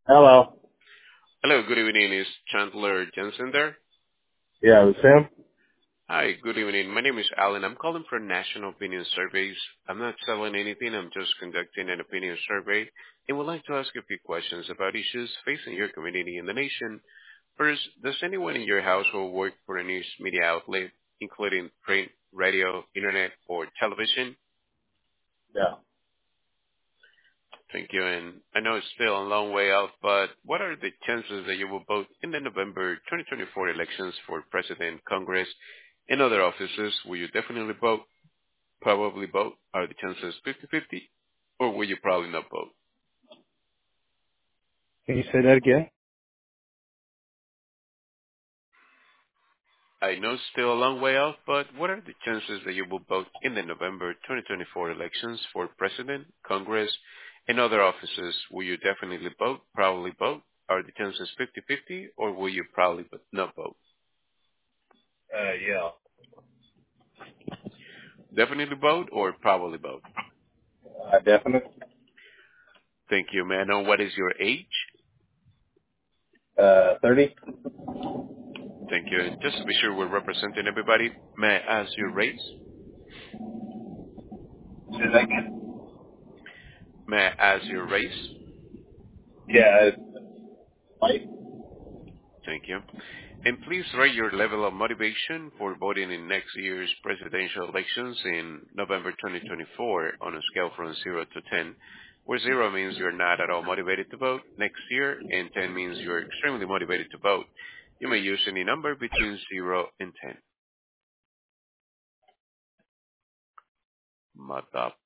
Hello. Hello, good evening. Is Chandler Jensen there? Yeah, it was him. Hi, good evening. My name is Alan. I'm calling for National Opinion Surveys. I'm not selling anything. I'm just conducting an opinion survey and would like to ask a few questions about issues facing your community and the nation. First, does anyone in your household work for a news media outlet, including print, radio, internet, or television? Yeah. Thank you. And I know it's still a long way off, but what are the chances that you will vote in the November 2024 elections for President, Congress, and other offices? Will you definitely vote, probably vote? Are the chances 50-50? Or will you probably not vote? Can you say that again? I know it's still a long way off, but what are the chances that you will vote in the November 2024 elections for President, Congress, and other offices? Will you definitely vote, probably vote? Are the chances 50-50? Or will you probably not vote? Yeah. Definitely vote or probably vote? Definite. Thank you. May I know what is your age? 30. Thank you. And just to be sure we're representing everybody, may I ask your race? Say that again? May I ask your race? Yeah, it's white. Thank you. And please rate your level of motivation for voting in next year's presidential elections in November 2024 on a scale from 0 to 10, where 0 means you're not at all motivated to vote next year, and 10 means you're extremely motivated to vote. You may use any number between 0 and 10. Mata